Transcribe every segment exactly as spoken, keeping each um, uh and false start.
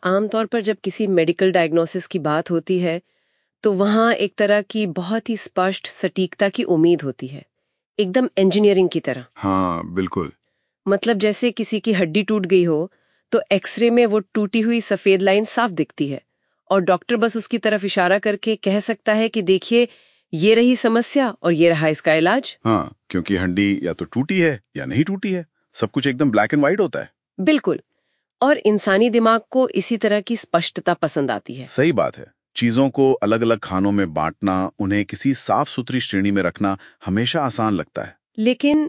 आमतौर पर जब किसी मेडिकल डायग्नोसिस की बात होती है तो वहाँ एक तरह की बहुत ही स्पष्ट सटीकता की उम्मीद होती है, एकदम इंजीनियरिंग की तरह। हाँ बिल्कुल। मतलब जैसे किसी की हड्डी टूट गई हो तो एक्सरे में वो टूटी हुई सफेद लाइन साफ दिखती है और डॉक्टर बस उसकी तरफ इशारा करके कह सकता है कि देखिए ये रही समस्या और ये रहा इसका इलाज। हाँ, क्योंकि हड्डी या तो टूटी है या नहीं टूटी है, सब कुछ एकदम ब्लैक एंड व्हाइट होता है। बिल्कुल। और इंसानी दिमाग को इसी तरह की स्पष्टता पसंद आती है। सही बात है। चीजों को अलग अलग खानों में बांटना, उन्हें किसी साफ सुथरी श्रेणी में रखना हमेशा आसान लगता है। लेकिन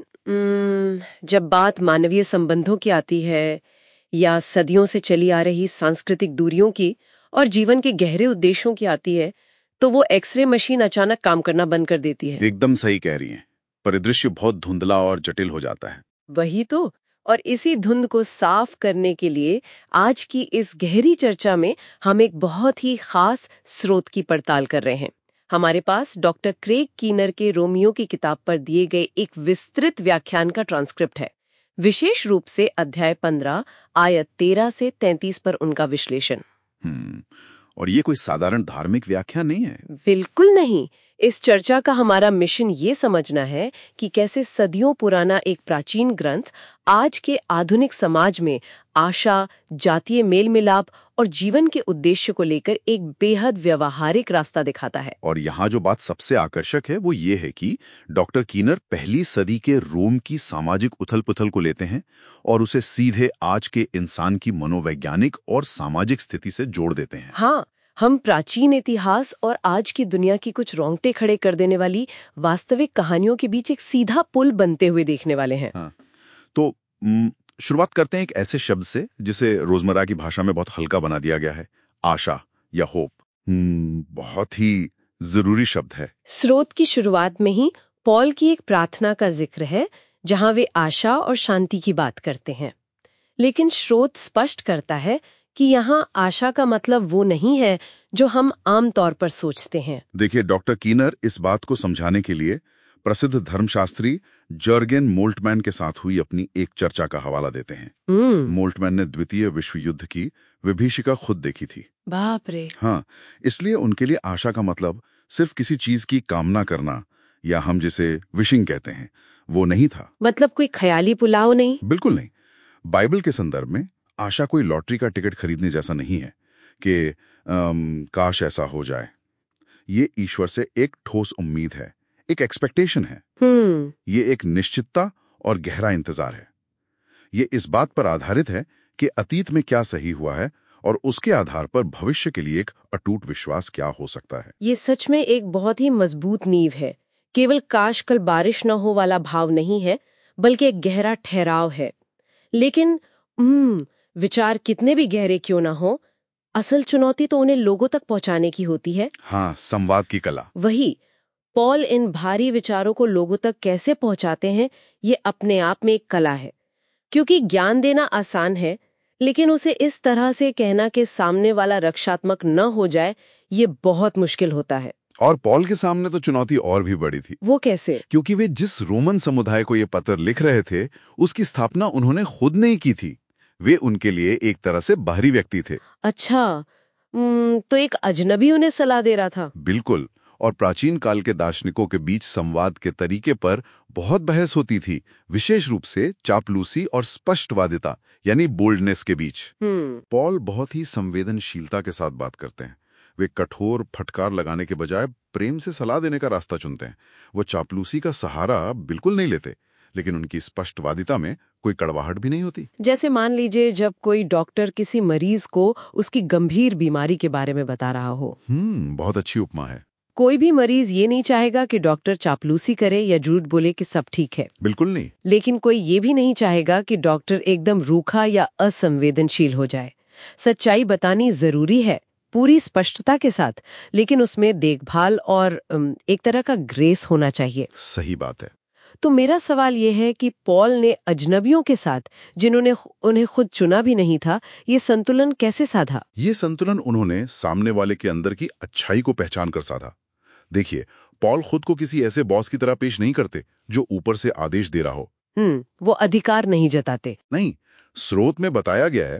जब बात मानवीय संबंधों की आती है या सदियों से चली आ रही सांस्कृतिक दूरियों की और जीवन के गहरे उद्देश्यों की आती है तो वो एक्सरे मशीन अचानक काम करना बंद कर देती है। एकदम सही कह रही हैं। परिदृश्य बहुत धुंधला और जटिल हो जाता है। वही तो। और इसी धुंध को साफ करने के लिए आज की इस गहरी चर्चा में हम एक बहुत ही खास स्रोत की पड़ताल कर रहे हैं। हमारे पास डॉक्टर क्रेग कीनर के रोमियो की किताब पर दिए गए एक विस्तृत व्याख्यान का ट्रांसक्रिप्ट है, विशेष रूप से अध्याय पंद्रह आयत तेरह से तैंतीस पर उनका विश्लेषण। हम्म और ये कोई साधारण धार्मिक व्याख्यान नहीं है। बिल्कुल नहीं। इस चर्चा का हमारा मिशन ये समझना है कि कैसे सदियों पुराना एक प्राचीन ग्रंथ आज के आधुनिक समाज में आशा, जातीय मेल मिलाप और जीवन के उद्देश्य को लेकर एक बेहद व्यवहारिक रास्ता दिखाता है। और यहाँ जो बात सबसे आकर्षक है वो ये है कि डॉक्टर कीनर पहली सदी के रोम की सामाजिक उथल पुथल को लेते हैं और उसे सीधे आज के इंसान की मनोवैज्ञानिक और सामाजिक स्थिति से जोड़ देते हैं। हाँ, हम प्राचीन इतिहास और आज की दुनिया की कुछ रोंगटे खड़े कर देने वाली वास्तविक कहानियों के बीच एक सीधा पुल बनते हुए देखने वाले हैं। हाँ, तो शुरुआत करते हैं एक ऐसे शब्द से जिसे रोजमर्रा की भाषा में बहुत हल्का बना दिया गया है, आशा या होप। बहुत ही जरूरी शब्द है। स्रोत की शुरुआत में ही पॉल की एक प्रार्थना का जिक्र है जहां वे आशा और शांति की बात करते हैं, लेकिन स्रोत स्पष्ट करता है कि यहाँ आशा का मतलब वो नहीं है जो हम आम तौर पर सोचते हैं। देखिए, डॉक्टर कीनर इस बात को समझाने के लिए प्रसिद्ध धर्मशास्त्री जर्गेन मोल्टमैन के साथ हुई अपनी एक चर्चा का हवाला देते हैं। मोल्टमैन ने द्वितीय विश्व युद्ध की विभीषिका खुद देखी थी। बाप रे। हाँ, इसलिए उनके लिए आशा का मतलब सिर्फ किसी चीज की कामना करना या हम जिसे विशिंग कहते हैं वो नहीं था। मतलब कोई ख्याली पुलाव नहीं? बिल्कुल नहीं। बाइबल के संदर्भ में आशा कोई लॉटरी का टिकट खरीदने जैसा नहीं है कि काश ऐसा हो जाए। ये ईश्वर से एक ठोस उम्मीद है, एक एक्सपेक्टेशन है। हम्म ये एक निश्चितता और गहरा इंतजार है। ये इस बात पर आधारित है कि अतीत में क्या सही हुआ है और उसके आधार पर भविष्य के लिए एक अटूट विश्वास क्या हो सकता है। ये सच में एक बहुत ही मजबूत नींव है। केवल काश कल बारिश न हो वाला भाव नहीं है, बल्कि एक गहरा ठहराव है। लेकिन हम्म विचार कितने भी गहरे क्यों ना हो, असल चुनौती तो उन्हें लोगों तक पहुंचाने की होती है। हाँ, संवाद की कला। वही, पॉल इन भारी विचारों को लोगों तक कैसे पहुंचाते हैं, ये अपने आप में एक कला है। क्योंकि ज्ञान देना आसान है, लेकिन उसे इस तरह से कहना कि सामने वाला रक्षात्मक न हो जाए, ये बहुत मुश्किल होता है। और पॉल के सामने तो चुनौती और भी बड़ी थी। वो कैसे? क्योंकि वे जिस रोमन समुदाय को ये पत्र लिख रहे थे, उसकी स्थापना उन्होंने खुद नहीं की थी। वे उनके लिए एक तरह से बाहरी व्यक्ति थे। अच्छा, तो एक अजनबी उन्हें सलाह दे रहा था। बिल्कुल। और प्राचीन काल के दार्शनिकों के बीच संवाद के तरीके पर बहुत बहस होती थी, विशेष रूप से चापलूसी और स्पष्टवादिता यानी बोल्डनेस के बीच। पॉल बहुत ही संवेदनशीलता के साथ बात करते हैं। वे कठोर फटकार लगाने के बजाय प्रेम से सलाह देने का रास्ता चुनते हैं। वो चापलूसी का सहारा बिल्कुल नहीं लेते, लेकिन उनकी स्पष्टवादिता में कोई कड़वाहट भी नहीं होती। जैसे मान लीजिए जब कोई डॉक्टर किसी मरीज को उसकी गंभीर बीमारी के बारे में बता रहा हो। हम्म बहुत अच्छी उपमा है। कोई भी मरीज ये नहीं चाहेगा कि डॉक्टर चापलूसी करे या झूठ बोले कि सब ठीक है। बिल्कुल नहीं। लेकिन कोई ये भी नहीं चाहेगा कि डॉक्टर एकदम रूखा या असंवेदनशील हो जाए। सच्चाई बतानी जरूरी है, पूरी स्पष्टता के साथ, लेकिन उसमें देखभाल और एक तरह का ग्रेस होना चाहिए। सही बात है। तो मेरा सवाल यह है कि पॉल ने अजनबियों के साथ, जिन्होंने उन्हें खुद चुना भी नहीं था, ये संतुलन कैसे साधा? ये संतुलन उन्होंने सामने वाले के अंदर की अच्छाई को पहचान कर साधा। देखिए, पॉल खुद को किसी ऐसे बॉस की तरह पेश नहीं करते जो ऊपर से आदेश दे रहा हो। हम्म वो अधिकार नहीं जताते। नहीं, स्रोत में बताया गया है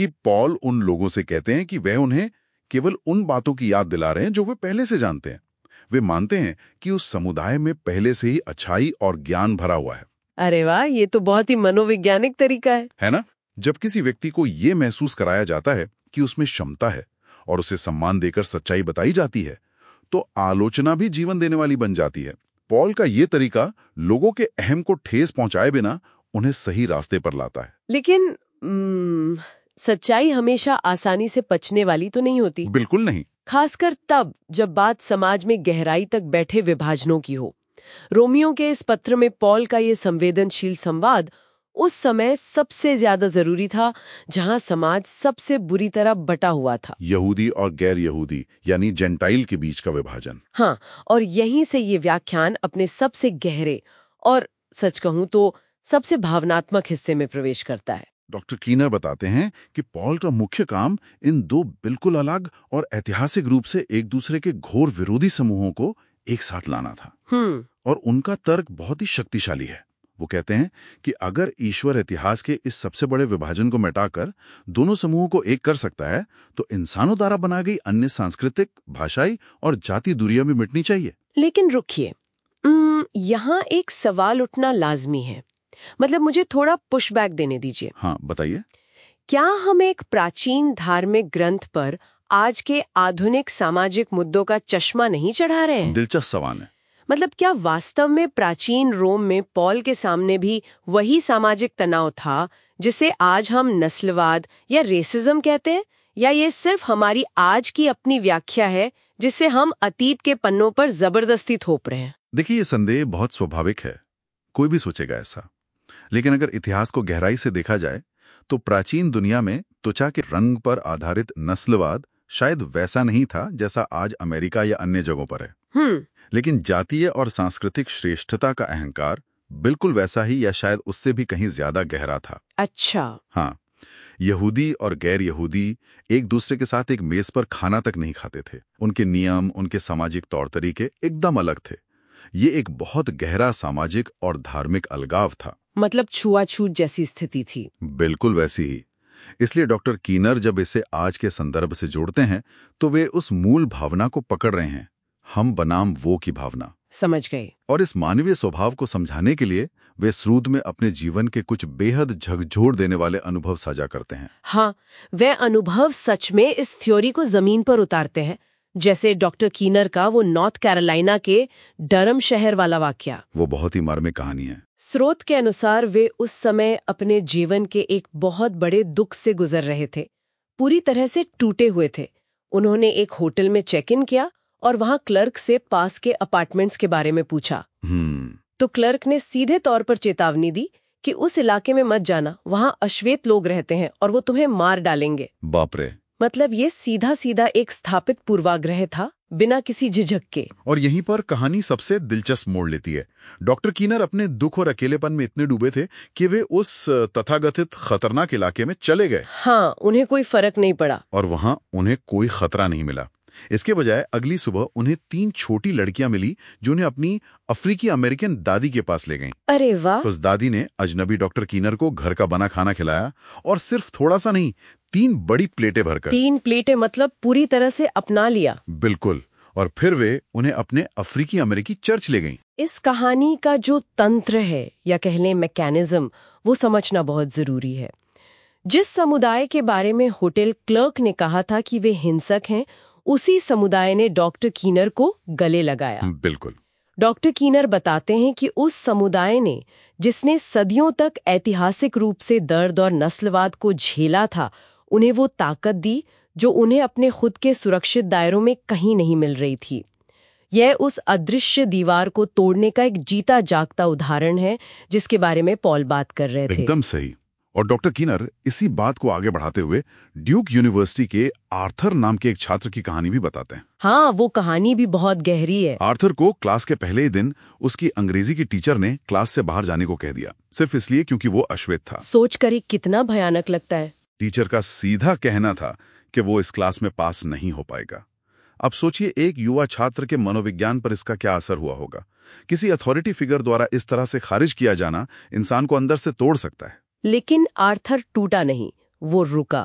जबकि पॉल उन लोगों से कहते हैं कि वह उन्हें केवल उन बातों की याद दिला रहे हैं जो वे पहले से जानते हैं। वे मानते हैं कि उस समुदाय में पहले से ही अच्छाई और ज्ञान भरा हुआ है। अरे वाह, ये तो बहुत ही मनोवैज्ञानिक तरीका है है ना? जब किसी व्यक्ति को ये महसूस कराया जाता है कि उसमें क्षमता है और उसे सम्मान देकर सच्चाई बताई जाती है, तो आलोचना भी जीवन देने वाली बन जाती है। पॉल का ये तरीका लोगों के अहम को ठेस पहुंचाए बिना उन्हें सही रास्ते पर लाता है। लेकिन हम्म, सच्चाई हमेशा आसानी से पचने वाली तो नहीं होती। बिल्कुल नहीं। खासकर तब जब बात समाज में गहराई तक बैठे विभाजनों की हो। रोमियो के इस पत्र में पॉल का ये संवेदनशील संवाद उस समय सबसे ज्यादा जरूरी था, जहां समाज सबसे बुरी तरह बटा हुआ था। यहूदी और गैर यहूदी यानी जेंटाइल के बीच का विभाजन। हाँ, और यहीं से ये व्याख्यान अपने सबसे गहरे और सच कहूं तो सबसे भावनात्मक हिस्से में प्रवेश करता है। डॉक्टर कीनर बताते हैं कि पॉल का मुख्य काम इन दो बिल्कुल अलग और ऐतिहासिक रूप से एक दूसरे के घोर विरोधी समूहों को एक साथ लाना था। हम्म और उनका तर्क बहुत ही शक्तिशाली है। वो कहते हैं कि अगर ईश्वर इतिहास के इस सबसे बड़े विभाजन को मिटाकर दोनों समूहों को एक कर सकता है, तो इंसानों द्वारा बना गई अन्य सांस्कृतिक, भाषाई और जाति दूरियां भी मिटनी चाहिए। लेकिन रुकिए, यहाँ एक सवाल उठना लाजमी है। मतलब मुझे थोड़ा पुशबैक देने दीजिए। हाँ, बताइए। क्या हम एक प्राचीन धार्मिक ग्रंथ पर आज के आधुनिक सामाजिक मुद्दों का चश्मा नहीं चढ़ा रहे हैं? दिलचस्प सवाल है। मतलब क्या वास्तव में प्राचीन रोम में पॉल के सामने भी वही सामाजिक तनाव था जिसे आज हम नस्लवाद या रेसिज्म कहते हैं, या ये सिर्फ हमारी आज की अपनी व्याख्या है जिसे हम अतीत के पन्नों पर जबरदस्ती थोप रहे हैं? देखिए, ये संदेह बहुत स्वाभाविक है, कोई भी सोचेगा ऐसा। लेकिन अगर इतिहास को गहराई से देखा जाए तो प्राचीन दुनिया में त्वचा के रंग पर आधारित नस्लवाद शायद वैसा नहीं था जैसा आज अमेरिका या अन्य जगहों पर है। हम्म लेकिन जातीय और सांस्कृतिक श्रेष्ठता का अहंकार बिल्कुल वैसा ही या शायद उससे भी कहीं ज्यादा गहरा था। अच्छा। हाँ, यहूदी और गैर यहूदी एक दूसरे के साथ एक मेज पर खाना तक नहीं खाते थे। उनके नियम, उनके सामाजिक तौर तरीके एकदम अलग थे। ये एक बहुत गहरा सामाजिक और धार्मिक अलगाव था। मतलब छुआछूत जैसी स्थिति थी। बिल्कुल वैसी ही। इसलिए डॉक्टर कीनर जब इसे आज के संदर्भ से जोड़ते हैं तो वे उस मूल भावना को पकड़ रहे हैं, हम बनाम वो की भावना। समझ गए। और इस मानवीय स्वभाव को समझाने के लिए वे श्रुत में अपने जीवन के कुछ बेहद झकझोर देने वाले अनुभव साझा करते हैं। हाँ, वे अनुभव सच में इस थ्योरी को जमीन पर उतारते हैं। जैसे डॉक्टर कीनर का वो नॉर्थ कैरोलिना के डरम शहर वाला वाकया। वो बहुत ही मर्मिक कहानी है। स्रोत के अनुसार वे उस समय अपने जीवन के एक बहुत बड़े दुख से गुजर रहे थे, पूरी तरह से टूटे हुए थे। उन्होंने एक होटल में चेक इन किया और वहां क्लर्क से पास के अपार्टमेंट्स के बारे में पूछा। हम्म तो क्लर्क ने सीधे तौर पर चेतावनी दी कि उस इलाके में मत जाना, वहां अश्वेत लोग रहते हैं और वो तुम्हें मार डालेंगे। बाप रे। मतलब ये सीधा सीधा एक स्थापित पूर्वाग्रह था, बिना किसी झिझक के। और यहीं पर कहानी सबसे दिलचस्प मोड़ लेती है। डॉक्टर कीनर अपने दुख और अकेलेपन में इतने डूबे थे कि वे उस तथाकथित खतरनाक इलाके में चले गए। हाँ, उन्हें कोई फर्क नहीं पड़ा और वहां उन्हें कोई खतरा नहीं मिला। इसके बजाय अगली सुबह उन्हें तीन छोटी लड़कियां मिली जो उन्हें अपनी अफ्रीकी अमेरिकन दादी के पास ले गईं। अरे वाह। उस दादी ने अजनबी डॉक्टर कीनर को घर का बना खाना खिलाया, और सिर्फ थोड़ा सा नहीं, तीन बड़ी प्लेटें भरकर। तीन प्लेटें मतलब पूरी तरह से अपना लिया। बिल्कुल। और फिर वे उन्हें अपने अफ्रीकी अमेरिकी चर्च ले गईं। इस कहानी का जो तंत्र है या कह लें मैकेनिज्म, वो समझना बहुत जरूरी है। जिस समुदाय के बारे में होटल क्लर्क ने कहा था कि वे हिंसक हैं, उसी समुदाय ने डॉक्टर कीनर को गले लगाया। बिल्कुल। डॉक्टर कीनर बताते हैं कि उस समुदाय ने, जिसने सदियों तक ऐतिहासिक रूप से दर्द और नस्लवाद को झेला था, उन्हें वो ताकत दी जो उन्हें अपने खुद के सुरक्षित दायरों में कहीं नहीं मिल रही थी। यह उस अदृश्य दीवार को तोड़ने का एक जीता जागता उदाहरण है जिसके बारे में पॉल बात कर रहे थे। एकदम सही। और डॉक्टर कीनर इसी बात को आगे बढ़ाते हुए ड्यूक यूनिवर्सिटी के आर्थर नाम के एक छात्र की कहानी भी बताते हैं। हाँ, वो कहानी भी बहुत गहरी है। आर्थर को क्लास के पहले ही दिन उसकी अंग्रेजी की टीचर ने क्लास से बाहर जाने को कह दिया, सिर्फ इसलिए क्योंकि वो अश्वेत था। सोच कर ही कितना भयानक लगता है। टीचर का सीधा कहना था कि वो इस क्लास में पास नहीं हो पाएगा। अब सोचिए, एक युवा छात्र के मनोविज्ञान पर इसका क्या असर हुआ होगा। किसी अथॉरिटी फिगर द्वारा इस तरह से खारिज किया जाना इंसान को अंदर से तोड़ सकता है। लेकिन आर्थर टूटा नहीं, वो रुका।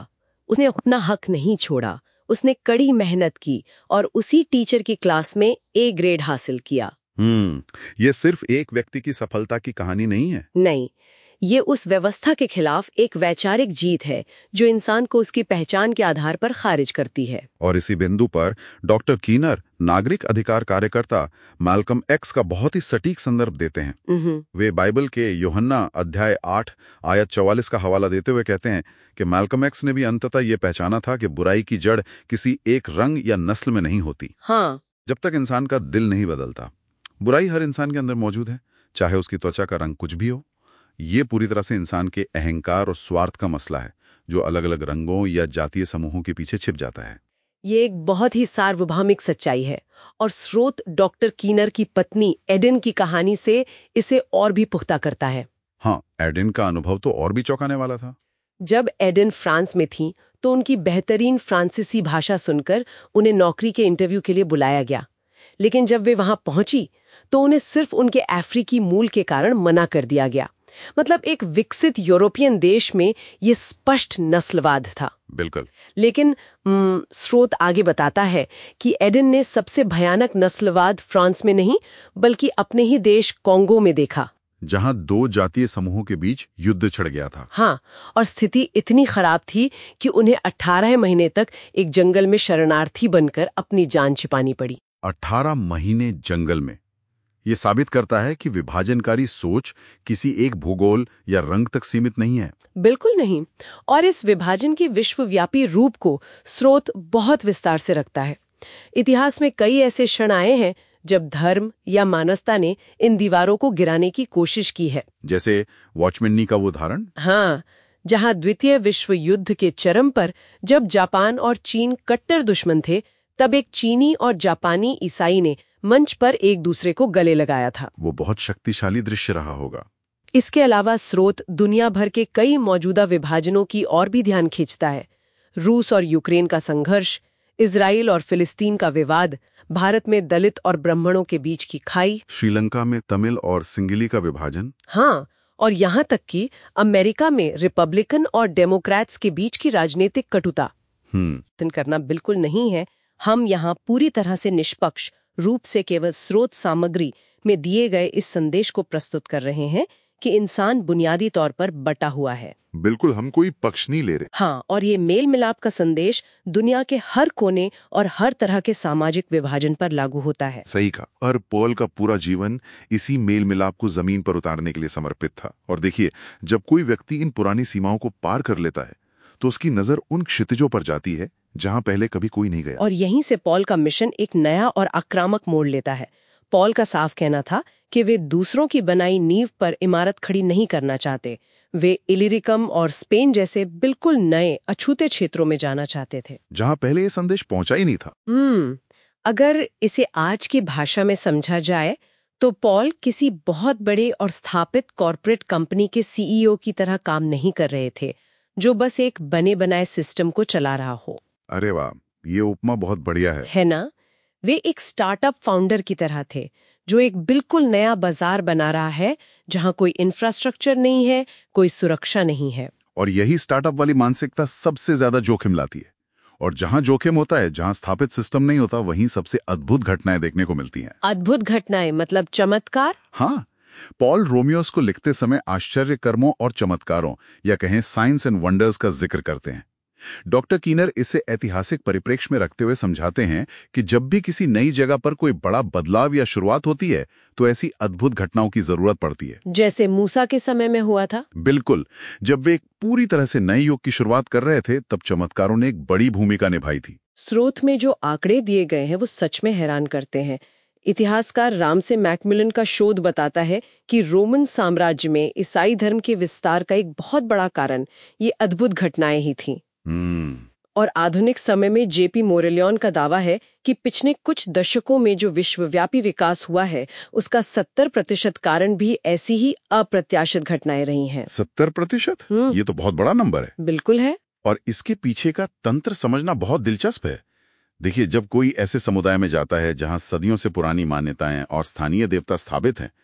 उसने अपना हक नहीं छोड़ा, उसने कड़ी मेहनत की और उसी टीचर की क्लास में ए ग्रेड हासिल किया। हम्म ये सिर्फ एक व्यक्ति की सफलता की कहानी नहीं है। नहीं, ये उस व्यवस्था के खिलाफ एक वैचारिक जीत है जो इंसान को उसकी पहचान के आधार पर खारिज करती है। और इसी बिंदु पर डॉक्टर कीनर नागरिक अधिकार कार्यकर्ता मैल्कम एक्स का बहुत ही सटीक संदर्भ देते हैं। वे बाइबल के यूहन्ना अध्याय आठ आयत चौवालीस का हवाला देते हुए कहते हैं कि मैल्कम एक्स ने भी अंततः ये पहचाना था कि बुराई की जड़ किसी एक रंग या नस्ल में नहीं होती। हाँ, जब तक इंसान का दिल नहीं बदलता। बुराई हर इंसान के अंदर मौजूद है, चाहे उसकी त्वचा का रंग कुछ भी हो। ये पूरी तरह से इंसान के अहंकार और स्वार्थ का मसला है, जो अलग अलग रंगों या जातीय समूहों के पीछे छिप जाता है। ये एक बहुत ही सार्वभौमिक सच्चाई है और स्रोत डॉक्टर कीनर की पत्नी एडन की कहानी से इसे और भी पुख्ता करता है। हाँ, एडन का अनुभव तो और भी चौंकाने वाला था। जब एडन फ्रांस में थी तो उनकी बेहतरीन फ्रांसीसी भाषा सुनकर उन्हें नौकरी के इंटरव्यू के लिए बुलाया गया, लेकिन जब वे वहां पहुंची तो उन्हें सिर्फ उनके अफ्रीकी मूल के कारण मना कर दिया गया। मतलब एक विकसित यूरोपियन देश में ये स्पष्ट नस्लवाद था। बिल्कुल। लेकिन स्रोत आगे बताता है कि एडन ने सबसे भयानक नस्लवाद फ्रांस में नहीं बल्कि अपने ही देश कॉन्गो में देखा, जहां दो जातीय समूहों के बीच युद्ध छिड़ गया था। हाँ, और स्थिति इतनी खराब थी कि उन्हें अठारह महीने तक एक जंगल में शरणार्थी बनकर अपनी जान छिपानी पड़ी। अठारह महीने जंगल में। ये साबित करता है कि विभाजनकारी सोच किसी एक भूगोल या रंग तक सीमित नहीं है। बिल्कुल नहीं। और इस विभाजन के विश्वव्यापी रूप को स्रोत बहुत विस्तार से रखता है। इतिहास में कई ऐसे क्षण आए हैं जब धर्म या मानवता ने इन दीवारों को गिराने की कोशिश की है। जैसे वॉचमैनी का वो उदाहरण। हाँ, जहां द्वितीय विश्व युद्ध के चरम पर जब जापान और चीन कट्टर दुश्मन थे, तब एक चीनी और जापानी ईसाई ने मंच पर एक दूसरे को गले लगाया था। वो बहुत शक्तिशाली दृश्य रहा होगा। इसके अलावा स्रोत दुनिया भर के कई मौजूदा विभाजनों की और भी ध्यान खींचता है। रूस और यूक्रेन का संघर्ष, इजराइल और फिलिस्तीन का विवाद, भारत में दलित और ब्राह्मणों के बीच की खाई, श्रीलंका में तमिल और सिंगली का विभाजन। हाँ, और यहाँ तक कि अमेरिका में रिपब्लिकन और डेमोक्रेट्स के बीच की राजनीतिक कटुता। हम्म करना बिल्कुल नहीं है। हम यहाँ पूरी तरह से निष्पक्ष रूप से केवल स्रोत सामग्री में दिए गए इस संदेश को प्रस्तुत कर रहे हैं कि इंसान बुनियादी तौर पर बटा हुआ है। बिल्कुल, हम कोई पक्ष नहीं ले रहे। हाँ, और ये मेल मिलाप का संदेश दुनिया के हर कोने और हर तरह के सामाजिक विभाजन पर लागू होता है। सही कहा। और पॉल का पूरा जीवन इसी मेल मिलाप को जमीन पर उतारने के लिए समर्पित था। और देखिए, जब कोई व्यक्ति इन पुरानी सीमाओं को पार कर लेता है तो उसकी नजर उन क्षितिजों पर जाती है जहां पहले कभी कोई नहीं गया। और यहीं से पॉल का मिशन एक नया और आक्रामक मोड़ लेता है। पॉल का साफ कहना था कि वे दूसरों की बनाई नींव पर इमारत खड़ी नहीं करना चाहते। वे इलिरिकम और स्पेन जैसे बिल्कुल नए अछूते क्षेत्रों में जाना चाहते थे, जहां पहले ये संदेश पहुंचा ही नहीं था। हम्म अगर इसे आज की भाषा में समझा जाए तो पॉल किसी बहुत बड़े और स्थापित कॉर्पोरेट कंपनी के सीईओ की तरह काम नहीं कर रहे थे, जो बस एक बने बनाए सिस्टम को चला रहा हो। अरे वाह, ये उपमा बहुत बढ़िया है। है ना? वे एक स्टार्टअप फाउंडर की तरह थे, जो एक बिल्कुल नया बाजार बना रहा है, जहां कोई इंफ्रास्ट्रक्चर नहीं है, कोई सुरक्षा नहीं है। और यही स्टार्टअप वाली मानसिकता सबसे ज्यादा जोखिम लाती है। और जहां जोखिम होता है, जहां स्थापित सिस्टम नहीं होता, वहीं सबसे अद्भुत घटनाएं देखने को मिलती हैं। अद्भुत घटनाएं मतलब चमत्कार? हाँ, पॉल रोमियोस को लिखते समय आश्चर्य कर्मों और चमत्कारों या कहें साइंस एंड वंडर्स का जिक्र करते हैं। डॉक्टर कीनर इसे ऐतिहासिक परिप्रेक्ष्य में रखते हुए समझाते हैं कि जब भी किसी नई जगह पर कोई बड़ा बदलाव या शुरुआत होती है तो ऐसी अद्भुत घटनाओं की जरूरत पड़ती है, जैसे मूसा के समय में हुआ था। बिल्कुल, जब वे एक पूरी तरह से नए युग की शुरुआत कर रहे थे, तब चमत्कारों ने एक बड़ी भूमिका निभाई थी। स्रोत में जो आंकड़े दिए गए हैं वो सच में हैरान करते हैं। इतिहासकार रामसे मैकमिलन का शोध बताता है कि रोमन साम्राज्य में ईसाई धर्म के विस्तार का एक बहुत बड़ा कारण ये अद्भुत घटनाएं ही थीं। हम्म और आधुनिक समय में जेपी मोरेलियन का दावा है कि पिछले कुछ दशकों में जो विश्वव्यापी विकास हुआ है, उसका सत्तर प्रतिशत कारण भी ऐसी ही अप्रत्याशित घटनाएं रही हैं। सत्तर प्रतिशत? ये तो बहुत बड़ा नंबर है। बिल्कुल है। और इसके पीछे का तंत्र समझना बहुत दिलचस्प है। देखिए, जब कोई ऐसे समुदाय में जाता है जहां सदियों से पुरानी मान्यताएं और स्थानीय देवता स्थापित हैं,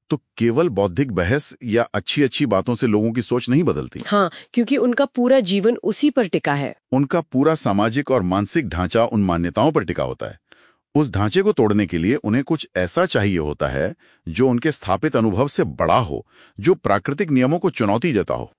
तो केवल बौद्धिक बहस या अच्छी अच्छी बातों से लोगों की सोच नहीं बदलती। हाँ, क्योंकि उनका पूरा जीवन उसी पर टिका है। उनका पूरा सामाजिक और मानसिक ढांचा उन मान्यताओं पर टिका होता है। उस ढांचे को तोड़ने के लिए उन्हें कुछ ऐसा चाहिए होता है जो उनके स्थापित अनुभव से बड़ा हो, जो प्राकृतिक नियमों को चुनौती देता हो।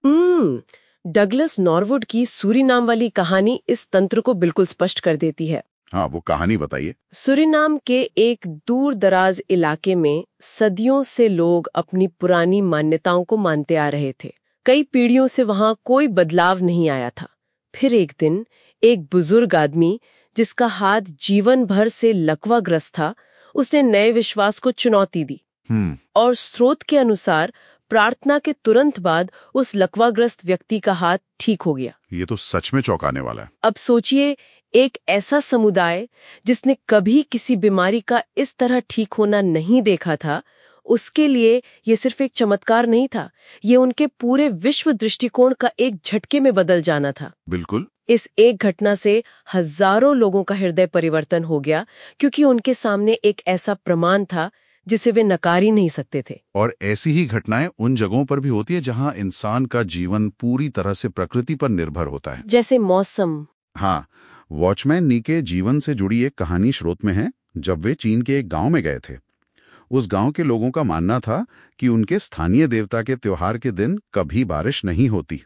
हम्म डगलस नॉरवुड की सूरीनाम वाली कहानी इस तंत्र को बिल्कुल स्पष्ट कर देती है। हाँ, वो कहानी बताइए। सूरीनाम के एक दूर दराज इलाके में सदियों से लोग अपनी पुरानी मान्यताओं को मानते आ रहे थे। कई पीढ़ियों से वहां कोई बदलाव नहीं आया था। फिर एक दिन एक बुजुर्ग आदमी जिसका हाथ जीवन भर से लकवाग्रस्त था, उसने नए विश्वास को चुनौती दी। हम्म और स्रोत के अनुसार प्रार्थना के तुरंत बाद उस लकवाग्रस्त व्यक्ति का हाथ ठीक हो गया। ये तो सच में चौंकाने वाला है। अब सोचिए, एक ऐसा समुदाय जिसने कभी किसी बीमारी का इस तरह ठीक होना नहीं देखा था, उसके लिए ये सिर्फ एक चमत्कार नहीं था, ये उनके पूरे विश्व दृष्टिकोण का एक झटके में बदल जाना था। बिल्कुल। इस एक घटना से हजारों लोगों का हृदय परिवर्तन हो गया, क्योंकि उनके सामने एक ऐसा प्रमाण था जिसे वे नकार ही नहीं सकते थे। और ऐसी ही घटनाएं उन जगहों पर भी होती है जहां इंसान का जीवन पूरी तरह से प्रकृति पर निर्भर होता है। जैसे मौसम। हाँ, वॉचमैन नी के जीवन से जुड़ी एक कहानी स्रोत में है। जब वे चीन के एक गांव में गए थे, उस गांव के लोगों का मानना था कि उनके स्थानीय देवता के त्योहार के दिन कभी बारिश नहीं होती,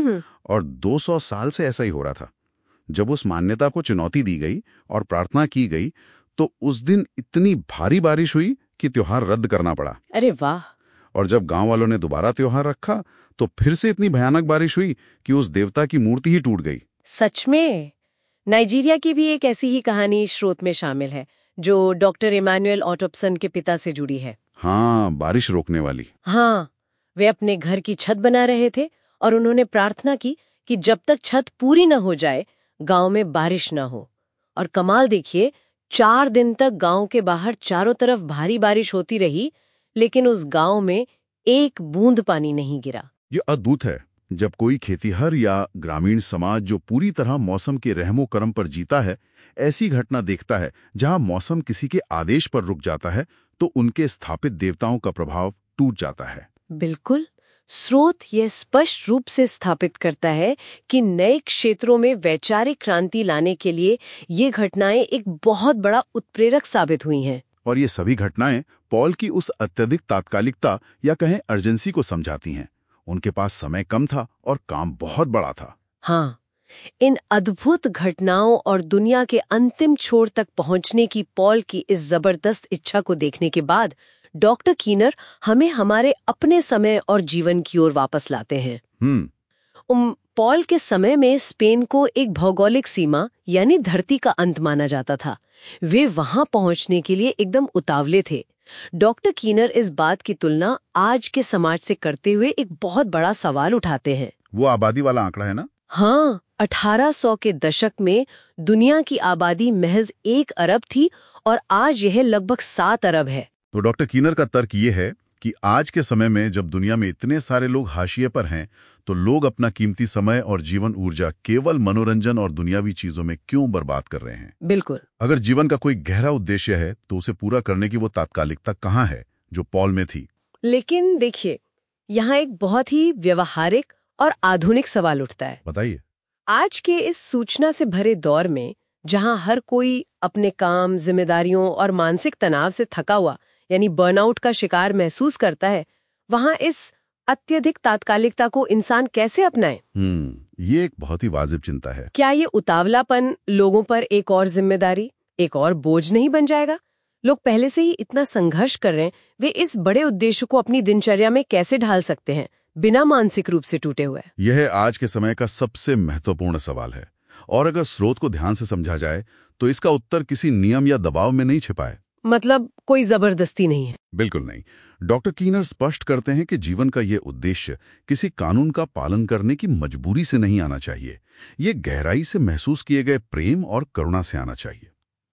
और दो सौ साल से ऐसा ही हो रहा था। जब उस मान्यता को चुनौती दी गई और प्रार्थना की गई, तो उस दिन इतनी भारी बारिश हुई कि त्योहार रद्द करना पड़ा। अरे वाह! और जब गांव वालों ने दोबारा त्योहार रखा, तो फिर से इतनी भयानक बारिश हुई कि उस देवता की मूर्ति ही टूट गई। सच में? नाइजीरिया की भी एक ऐसी ही कहानी स्रोत में शामिल है, जो डॉक्टर इमानुएल ऑटोप्सन के पिता से जुड़ी है। हाँ, बारिश रोकने वाली। हाँ, वे अपने घर की छत बना रहे थे और उन्होंने प्रार्थना की कि जब तक छत पूरी न हो जाए, गांव में बारिश न हो। और कमाल देखिए, चार दिन तक गांव के बाहर चारों तरफ भारी बारिश होती रही, लेकिन उस गांव में एक बूंद पानी नहीं गिरा। ये अद्भुत है। जब कोई खेतीहर या ग्रामीण समाज जो पूरी तरह मौसम के रहमो करम पर जीता है, ऐसी घटना देखता है जहां मौसम किसी के आदेश पर रुक जाता है, तो उनके स्थापित देवताओं का प्रभाव टूट जाता है। बिल्कुल। स्रोत यह स्पष्ट रूप से स्थापित करता है कि नए क्षेत्रों में वैचारिक क्रांति लाने के लिए ये घटनाएं एक बहुत बड़ा उत्प्रेरक साबित हुई हैं। और ये सभी घटनाएं पॉल की उस अत्यधिक तात्कालिकता या कहें अर्जेंसी को समझाती हैं। उनके पास समय कम था और काम बहुत बड़ा था। हाँ, इन अद्भुत घटनाओं और दुनिया के अंतिम छोर तक पहुंचने की पॉल की इस जबरदस्त इच्छा को देखने के बाद डॉक्टर कीनर हमें हमारे अपने समय और जीवन की ओर वापस लाते हैं। हम्म उम, पॉल के समय में स्पेन को एक भौगोलिक सीमा यानी धरती का अंत माना जाता था। वे वहां पहुंचने के लिए एकदम उतावले थे। डॉक्टर कीनर इस बात की तुलना आज के समाज से करते हुए एक बहुत बड़ा सवाल उठाते हैं। वो आबादी वाला आंकड़ा है ना? हाँ, अठारह सौ के दशक में दुनिया की आबादी महज एक अरब थी और आज यह लगभग सात अरब है। तो डॉक्टर कीनर का तर्क ये है कि आज के समय में जब दुनिया में इतने सारे लोग हाशिए पर हैं, तो लोग अपना कीमती समय और जीवन ऊर्जा केवल मनोरंजन और दुनियावी चीजों में क्यों बर्बाद कर रहे हैं? बिल्कुल। अगर जीवन का कोई गहरा उद्देश्य है, तो उसे पूरा करने की वो तात्कालिकता कहाँ है जो पॉल में थी? लेकिन देखिए, यहाँ एक बहुत ही व्यवहारिक और आधुनिक सवाल उठता है। बताइए। आज के इस सूचना से भरे दौर में, जहाँ हर कोई अपने काम, जिम्मेदारियों और मानसिक तनाव से थका हुआ यानी बर्नआउट का शिकार महसूस करता है, वहां इस अत्यधिक तात्कालिकता को इंसान कैसे अपनाए? हम्म ये एक बहुत ही वाजिब चिंता है। क्या ये उतावलापन लोगों पर एक और जिम्मेदारी, एक और बोझ नहीं बन जाएगा? लोग पहले से ही इतना संघर्ष कर रहे हैं, वे इस बड़े उद्देश्य को अपनी दिनचर्या में कैसे ढाल सकते हैं बिना मानसिक रूप से टूटे हुए? यह आज के समय का सबसे महत्वपूर्ण सवाल है, और अगर स्रोत को ध्यान से समझा जाए तो इसका उत्तर किसी नियम या दबाव में नहीं छिपा है। मतलब कोई जबरदस्ती नहीं है? बिल्कुल नहीं। डॉक्टर कीनर स्पष्ट करते हैं कि जीवन का ये उद्देश्य किसी कानून का पालन करने की मजबूरी से नहीं आना चाहिए। ये गहराई से महसूस किए गए प्रेम और करुणा से आना चाहिए।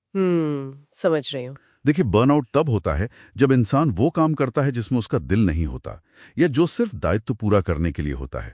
हम्म समझ रही हूँ। देखिए, बर्नआउट तब होता है जब इंसान वो काम करता है जिसमें उसका दिल नहीं होता, या जो सिर्फ दायित्व पूरा करने के लिए होता है।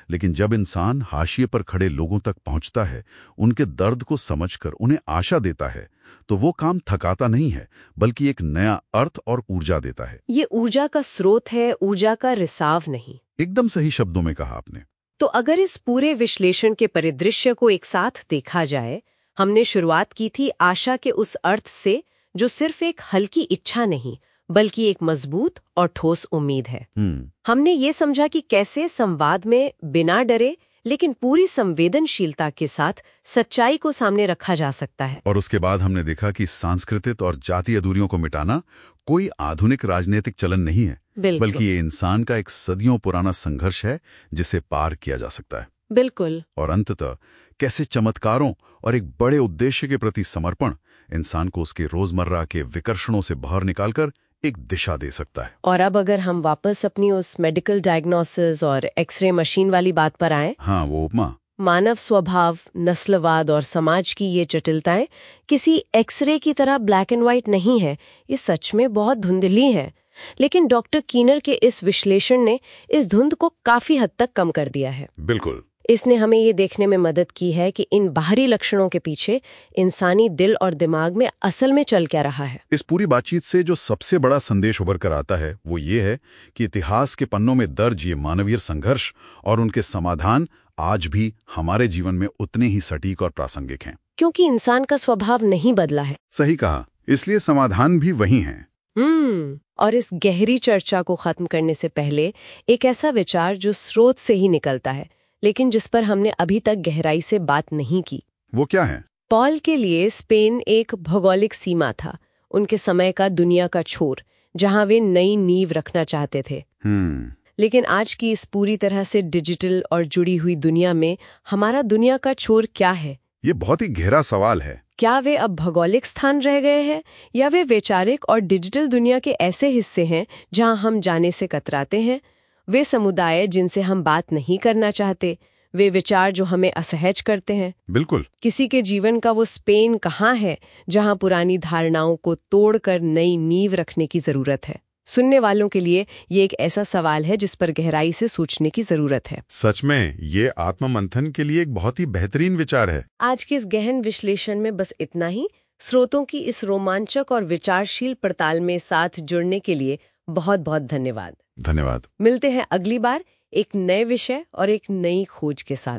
लेकिन जब इंसान हाशिए पर खड़े लोगों तक पहुंचता है, उनके दर्द को समझकर उन्हें आशा देता है, तो वो काम थकाता नहीं है, बल्कि एक नया अर्थ और ऊर्जा देता है। ये ऊर्जा का स्रोत है, ऊर्जा का रिसाव नहीं। एकदम सही शब्दों में कहा आपने। तो अगर इस पूरे विश्लेषण के परिदृश्य को एक साथ देखा जाए, हमने शुरुआत की थी आशा के उस अर्थ से जो सिर्फ एक हल्की इच्छा नहीं, बल्कि एक मजबूत और ठोस उम्मीद है। हमने ये समझा कि कैसे संवाद में बिना डरे लेकिन पूरी संवेदनशीलता के साथ सच्चाई को सामने रखा जा सकता है। और उसके बाद हमने देखा कि सांस्कृतिक और जातीय दूरियों को मिटाना कोई आधुनिक राजनीतिक चलन नहीं है, बल्कि ये इंसान का एक सदियों पुराना संघर्ष है जिसे पार किया जा सकता है। बिल्कुल। और अंततः कैसे चमत्कारों और एक बड़े उद्देश्य के प्रति समर्पण इंसान को उसके रोजमर्रा के विकर्षणों से बाहर निकालकर एक दिशा दे सकता है। और अब अगर हम वापस अपनी उस मेडिकल डायग्नोसिस और एक्सरे मशीन वाली बात पर आएं, हाँ, वो उपमा। मानव स्वभाव, नस्लवाद और समाज की ये जटिलताएं किसी एक्सरे की तरह ब्लैक एंड व्हाइट नहीं है, ये सच में बहुत धुंधली है। लेकिन डॉक्टर कीनर के इस विश्लेषण ने इस धुंध को काफी हद तक कम कर दिया है। बिल्कुल। इसने हमें ये देखने में मदद की है कि इन बाहरी लक्षणों के पीछे इंसानी दिल और दिमाग में असल में चल क्या रहा है। इस पूरी बातचीत से जो सबसे बड़ा संदेश उभर कर आता है वो ये है कि इतिहास के पन्नों में दर्ज ये मानवीय संघर्ष और उनके समाधान आज भी हमारे जीवन में उतने ही सटीक और प्रासंगिक हैं। क्योंकि इंसान का स्वभाव नहीं बदला है। सही कहा, इसलिए समाधान भी वही हैं। हम्म और इस गहरी चर्चा को खत्म करने से पहले एक ऐसा विचार जो स्रोत से ही निकलता है, लेकिन जिस पर हमने अभी तक गहराई से बात नहीं की। वो क्या है? पॉल के लिए स्पेन एक भौगोलिक सीमा था, उनके समय का दुनिया का छोर, जहां वे नई नींव रखना चाहते थे। हम्म लेकिन आज की इस पूरी तरह से डिजिटल और जुड़ी हुई दुनिया में हमारा दुनिया का छोर क्या है? ये बहुत ही गहरा सवाल है। क्या वे अब भौगोलिक स्थान रह गए हैं, या वे वैचारिक और डिजिटल दुनिया के ऐसे हिस्से हैं जहां हम जाने से कतराते हैं? वे समुदाय जिनसे हम बात नहीं करना चाहते, वे विचार जो हमें असहज करते हैं। बिल्कुल। किसी के जीवन का वो स्पेन कहाँ है जहां पुरानी धारणाओं को तोड़कर नई नींव रखने की जरूरत है? सुनने वालों के लिए ये एक ऐसा सवाल है जिस पर गहराई से सोचने की जरूरत है। सच में ये आत्ममंथन के लिए एक बहुत ही बेहतरीन विचार है। आज के इस गहन विश्लेषण में बस इतना ही। स्रोतों की इस रोमांचक और विचारशील पड़ताल में साथ जुड़ने के लिए बहुत बहुत धन्यवाद। धन्यवाद। मिलते हैं अगली बार एक नए विषय और एक नई खोज के साथ।